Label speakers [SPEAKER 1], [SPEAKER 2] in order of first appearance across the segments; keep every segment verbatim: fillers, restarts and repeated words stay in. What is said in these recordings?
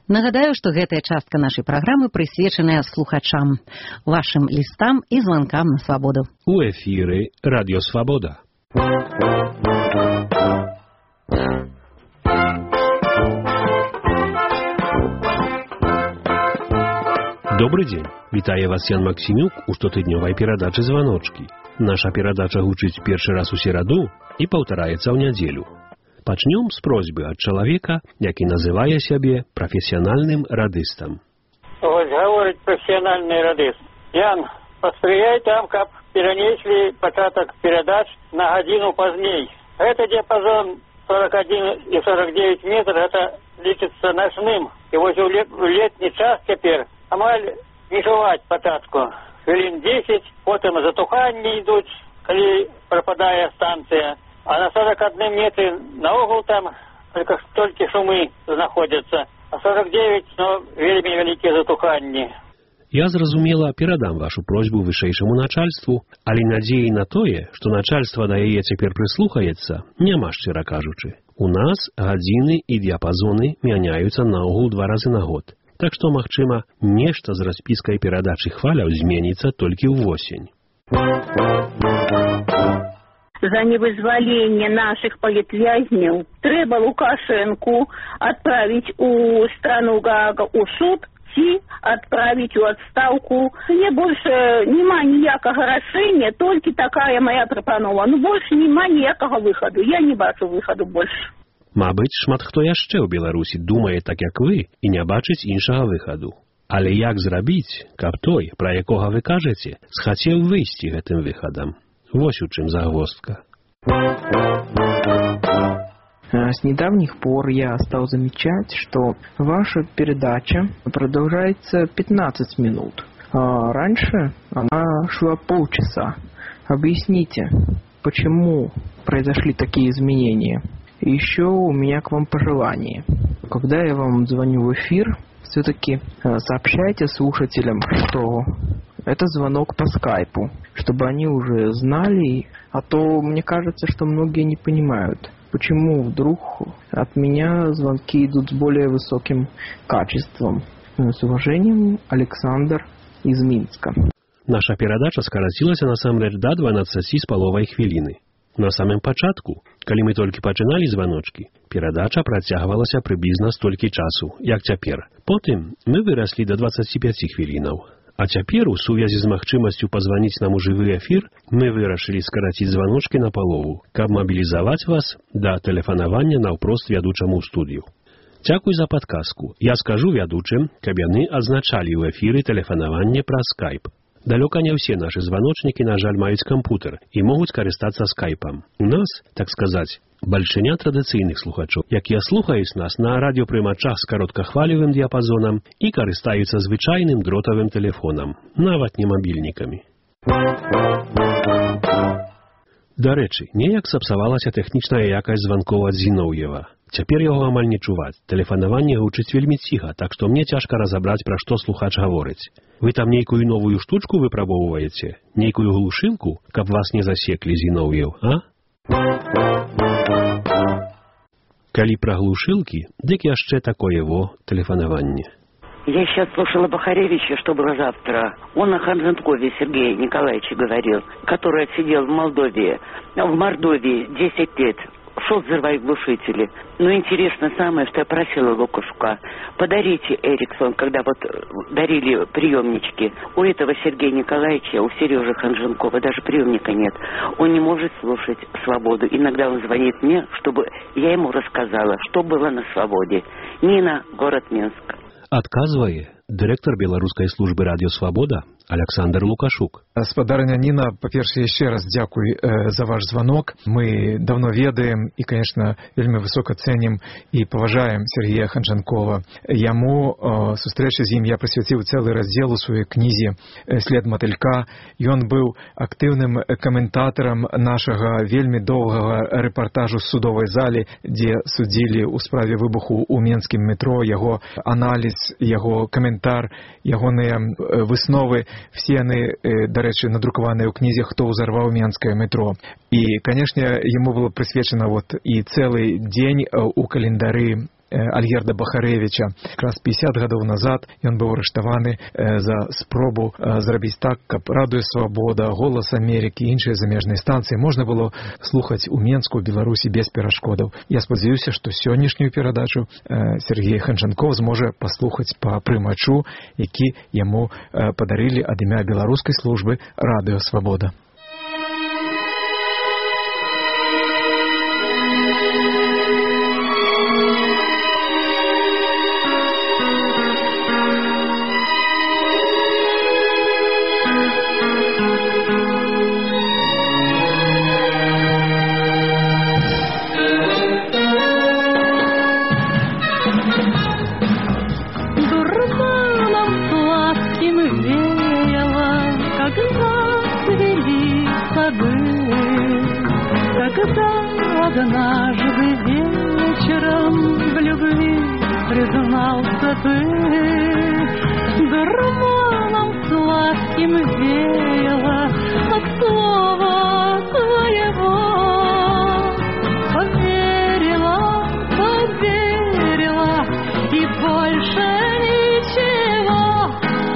[SPEAKER 1] Нагадаю, што гэтая частка нашай праграмы прысвечаная слухачам, вашым лістам і званкам на свабоду.
[SPEAKER 2] У эфіры Радіо Свабода. Добрый дзень. Вітае вас Ян Максімюк у штотыднёвай перадачы «Званочкі». Наша перадача гучыць першы раз у сераду і паўтараецца ў нядзелю. Пачнём з просьбы ад чалавека, які называе сябе прафесіянальным радыстам.
[SPEAKER 3] Вось гаворыць прафесіянальны радыст. Ян, паспрыяй там, каб перанеслі пачатак перадач на гадзіну пазней. Гэта дыяпазон сорок один и сорок девять метров, это лічыцца начным. І вось у летні час цяпер амаль не чуваць пачатку. Хвілін десять, потым затуханні ідуць, калі прападае станцыя. А на сорок одном метре наогул там только столькі шумы знаходзяцца. А сорок девять, ну, вельмі вялікія затуханні.
[SPEAKER 2] Я, зразумела, перадам вашу просьбу вышэйшаму начальству, але надзеі на тое, што начальства да яе цяпер прыслухаецца, няма, шчыра кажучы. У нас гадзіны і дыяпазоны мяняюцца наогул два разы на год. Так што, магчыма, нешта з распіскай перадачы хваляў зменіцца толькі ўвосень.
[SPEAKER 4] За невызваление наших политвязней трэба Лукашенку отправить у страну Гаага у суд ці отправить у отставку. Мне больше нема ніякага рашэння, толькі такая моя прапанова. Ну, больше нема ніякага выхаду. Я не бачу выхаду больше.
[SPEAKER 2] Мабыць, шмат хто яшчэ ў Беларусі думае так, як вы, і не бачыць іншага выхаду. Але як зрабіць, каб той, пра якога вы кажаце, схацеў выйсці гэтым выхадам? Вось у чым загвоздка.
[SPEAKER 5] С недавних пор я стал замечать, что ваша передача продолжается пятнадцать минут. А раньше она шла полчаса. Объясните, почему произошли такие изменения? И еще у меня к вам пожелание. Когда я вам звоню в эфир, все-таки сообщайте слушателям, что это звонок по скайпу, чтобы они уже знали, а то мне кажется, что многие не понимают, почему вдруг от меня звонки идут с более высоким качеством. С уважением, Александр из Минска.
[SPEAKER 2] Наша перадача скарацілася насамрэч да дванаццаці з паловай хвіліны. На самым пачатку, калі мы толькі пачыналі званочкі, перадача працягвалася прыблізна столькі часу, як цяпер. Потым мы выраслі да дваццаці пяці хвілінаў. А цяпер, у сувязі з магчымасцю пазваніць нам у жывы эфір, мы вырашылі скараціць званочкі на палову, каб мабілізаваць вас да тэлефанавання наўпрост вядучаму ў студыю. Дзякуй за падказку. Я скажу вядучым, каб яны адзначалі ў эфіры тэлефанаванне праз скайп. Далёка не ўсе нашы званочнікі, на жаль, маюць кампутер і могуць карыстацца скайпам. У нас, так сказаць, бальшыня традыцыйных слухачоў, якія слухаюць нас на радыёпрымачах з кароткахвалевым дыяпазонам і карыстаюцца звычайным дротавым тэлефонам, нават не мабільнікамі. Дарэчы, неяк сапсавалася тэхнічная якасць званкоў ад Зіноўева. Цяпер яго амаль не чуваць. Тэлефанаванне гучыць вельмі ціха, так што мне цяжка разабраць, пра што слухач гаворыць. Вы там нейкую новую штучку выпрабоўваеце? Нейкую глушылку, каб вас не засеклі, Зіноўеў, а? Калі пра глушылкі, дык яшчэ такое во тэлефанаванне.
[SPEAKER 6] Я сейчас слушала Бахаревича, что было завтра. Он о Ханженкове Сергея Николаевича говорил, который отсидел в Молдове, в Мордовии десять лет. Шел взрывать глушители. Но интересно самое, что я просила Лукашука. Подарите Эриксон, когда вот дарили приемнички. У этого Сергея Николаевича, у Сережи Ханженкова даже приемника нет. Он не может слушать «Свободу». Иногда он звонит мне, чтобы я ему рассказала, что было на «Свободе». Нина, город Минск.
[SPEAKER 2] Адказвае дырэктар беларускай службы радыё «Свабода» Александр Лукашук.
[SPEAKER 7] Спадарня Нина, по-перше, еще раз дякуй э, за ваш звонок. Мы давно ведаем и, конечно, вельми высоко ценим и поважаем Сергея Ханженкова. Яму э, сустрэчы з ім я прысвяціў цэлы раздзел у сваёй кнізе «След матылька». Ён быў актыўным каментатарам нашага вельмі доўгага рэпартажу з судовай залі, дзе судзілі ў справе выбуху ў менскім метро, яго аналіз, яго каментар, ягоныя высновы. Все яны, дарэчы, надрукаваныя ў кнізе «Хто ўзарваў менскае метро». І, канешне, яму было прысвечана вот і цэлы дзень у календары Альгерда Бахарэвіча. Якраз пятьдесят гадоў назад ён быў арыштаваны за спробу зрабіць так, каб Радыё Свабода, Голас Амерыкі і іншыя замежныя станцыі можна было слухаць у Менску, у Беларусі без перашкодаў. Я спадзяюся, што сённяшнюю перадачу Сергей Ханчанков зможа паслухаць па прымачу, які яму падарылі ад імя беларускай службы Радыё Свабода.
[SPEAKER 8] Однажды вечером в любви признался ты, дурманом сладким веяло от слова твоего. Поверила, поверила и больше ничего.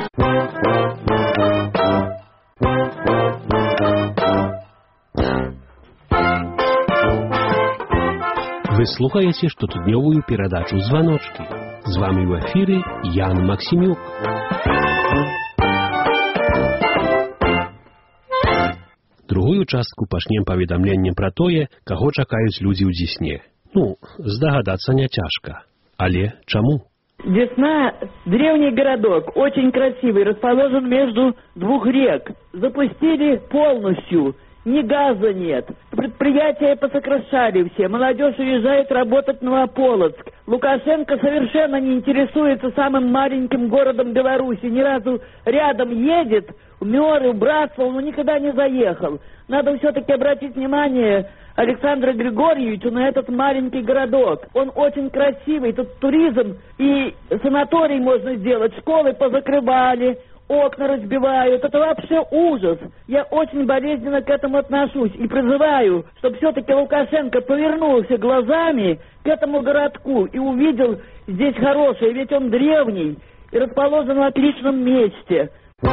[SPEAKER 2] Вы слухаеце штотыднёвую перадачу «Званочки». З вами ў эфіры Ян Максімюк. Другую частку пачнем паведамленнем пра тое, каго чакаюць людзі ў Дзесне. Ну, здагадацца не цяжка. Але чаму?
[SPEAKER 9] Десна – древний городок, очень красивый, расположен между двух рек. Запустили полностью. Ни газа нет. Предприятия посокращали все. Молодежь уезжает работать в Новополоцк. Лукашенко совершенно не интересуется самым маленьким городом Беларуси. Ни разу рядом едет, Мёры, Братство, но никогда не заехал. Надо все-таки обратить внимание Александру Григорьевичу на этот маленький городок. Он очень красивый. Тут туризм и санаторий можно сделать. Школы позакрывали. Окна разбивают. Это вообще ужас. Я очень болезненно к этому отношусь и призываю, чтобы все-таки Лукашенко повернулся глазами к этому городку и увидел здесь хорошее, ведь он древний и расположен в отличном месте.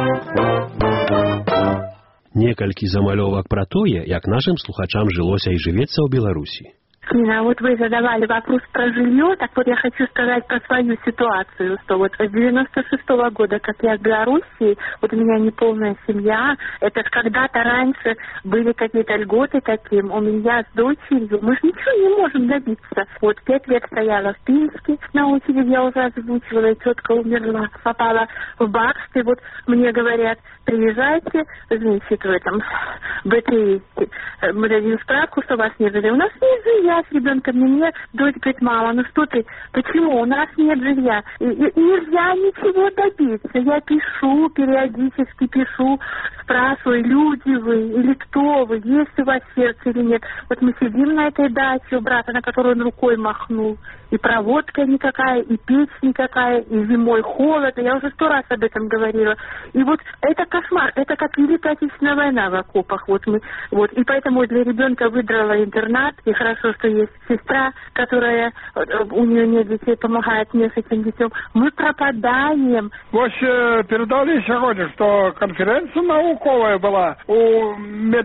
[SPEAKER 2] Некалькі замалёвак пра тое, як нашим слухачам жылося і жывецца ў Беларусі.
[SPEAKER 4] Нина, вот вы задавали вопрос про жилье, так вот я хочу сказать про свою ситуацию, что вот с девяносто шестого года, как я в Беларуси, вот у меня неполная семья, это ж когда-то раньше были какие-то льготы таким, у меня с дочерью, мы же ничего не можем добиться. Вот пять лет стояла в Пинске на очереди, я уже озвучивала, и тетка умерла, попала в Баксты, вот мне говорят, приезжайте, значит, в этом, в этой, мы дадим справку, что у вас нет жилья. У нас нет жилья с ребенком, мне дочь говорит, мама, ну что ты, почему, у нас нет жилья, и, и, нельзя ничего добиться. Я пишу, периодически пишу, спрашиваю, люди вы или кто вы, есть у вас сердце или нет. Вот мы сидим на этой даче у брата, на которую он рукой махнул, и проводка никакая, и печь никакая, и зимой холод, я уже сто раз об этом говорила. И вот это кошмар, это как Великая Отечественная война в окопах. Вот мы, вот, и поэтому для ребенка выдрала интернат, и хорошо, что есть сестра, которая, у нее нет детей, помогает мне с этим детям. Мы пропадаем.
[SPEAKER 10] Вот передали сегодня, что конференция науковая была у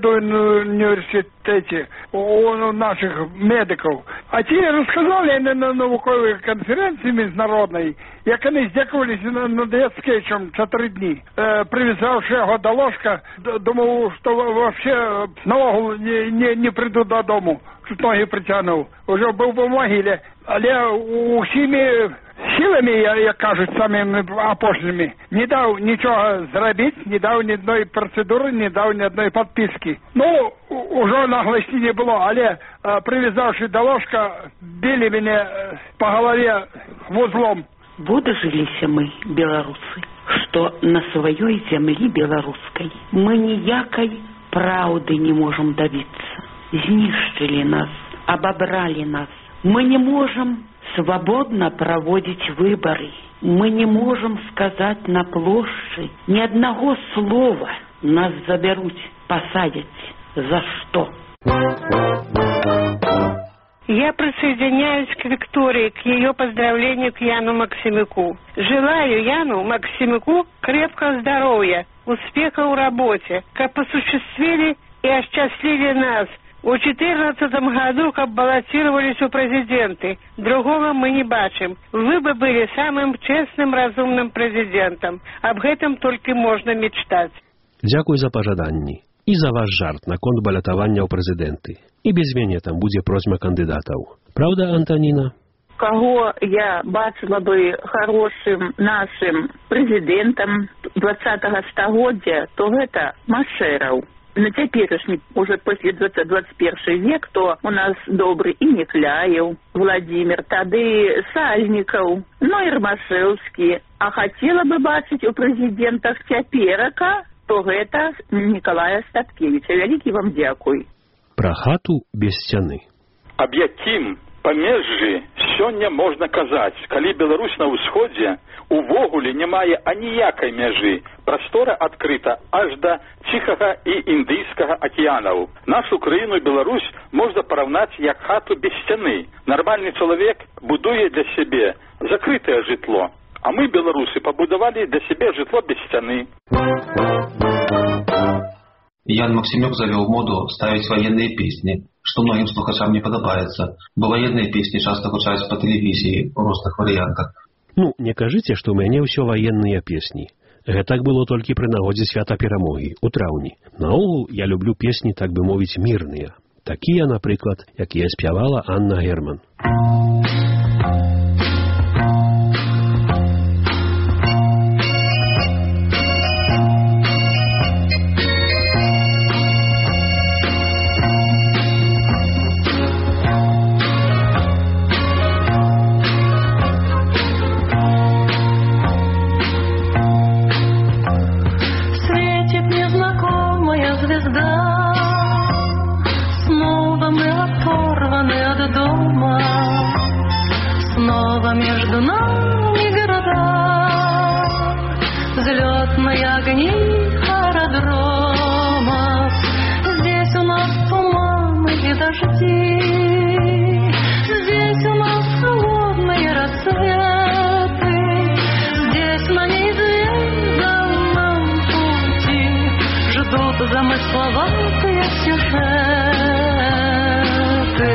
[SPEAKER 10] медуниверситете, у наших медиков. А те рассказали на науковой конференции международной, як они здякувались над Яцкевичем чотири дні. Е, привязавши його до ложка, думав, що вообще наогул не, не, не прийду додому. Тут ноги притягнув. Уже був по могилі. Але усіми силами, як кажуть, самими апошними, не дав нічого зробити, не дав ні одної процедури, не дав ні одної підписки. Ну, уже наглості не було, але привязавши до ложка, били мене по голові вузлом.
[SPEAKER 6] Выдожились мы, белорусы, что на своей земле белорусской мы ниякой правды не можем добиться. Знищили нас, обобрали нас. Мы не можем свободно проводить выборы. Мы не можем сказать на площади ни одного слова. Нас заберут, посадят. За что?
[SPEAKER 11] Я присоединяюсь к Виктории, к ее поздравлению к Яну Максимюку. Желаю Яну Максимюку крепкого здоровья, успеха в работе, как осуществили и осчастливили нас. У четырнадцатом году, как баллотировались у президенты, другого мы не бачим. Вы бы были самым честным, разумным президентом. Об этом только можно мечтать.
[SPEAKER 2] Дякую за пожаданні. І за ваш жарт наконт балятавання ў прэзідэнты. І без мяне там будзе просьба кандыдатаў. Правда, Антоніна?
[SPEAKER 4] Кого я бачила бы хорошим нашим президентом двадцатого стагоддзя, то это Машеров. На теперешний, уже после двадцать первый век, то у нас добрый и Некляев, Владимир, тады Сальников, ну и Ромашевский. А хотела бы бачить у президента теперака, то это Николая Статкевича. Великий вам дякуй.
[SPEAKER 2] Про хату без сцяны.
[SPEAKER 12] Аб якім памежжы сёння можна казаць, калі Беларусь на ўсходзе увогуле не мае аніякай мяжы. Прастора адкрыта аж да Ціхага і Індыйскага акіянаў. Нашу краіну Беларусь можна параўнаць як хату без сцяны. Нармальны чалавек будуе для сябе закрытае жытло. А мы, беларусы, пабудавалі для сябе жытло без сцяны.
[SPEAKER 13] Ян Максимюк завел моду ставить военные песни, что многим слухачам не подобается, бо военные песни часто гучаць по телевизии в розных вариантах.
[SPEAKER 2] Ну, не кажыце, што ў мяне ўсё военныя песні. Гэтак было толькі пры нагодзе свята перамогі, у траўні. Наогул я люблю песні, так бы мовіць, мірныя. Такія, напрыклад, якія спявала Анна Герман.
[SPEAKER 8] Между нами города, взлетные огни аэродромов. Здесь у нас туманы и дожди, здесь у нас холодные рассветы, здесь на неизведанном пути ждут замысловатые сюжеты.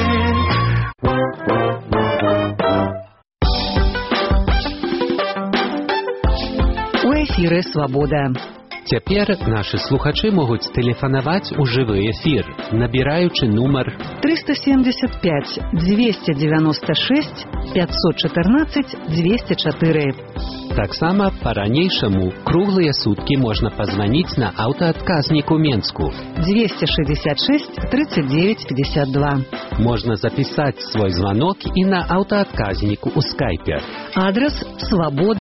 [SPEAKER 1] Эфіры «Свабода».
[SPEAKER 14] Цяпер нашы слухачы могуць тэлефанаваць у жывы эфір, набіраючы нумар
[SPEAKER 1] триста семьдесят пять двести девяносто шесть пятьсот четырнадцать двести четыре.
[SPEAKER 14] Таксама па-ранейшаму круглыя суткі можна пазваніць на аўтаадказнік у Менску
[SPEAKER 1] двести шестьдесят шесть тридцать девять пятьдесят два.
[SPEAKER 14] Можна запісаць свой званок і на аўтаадказніку ў скайпе.
[SPEAKER 1] Адрес «Свобода».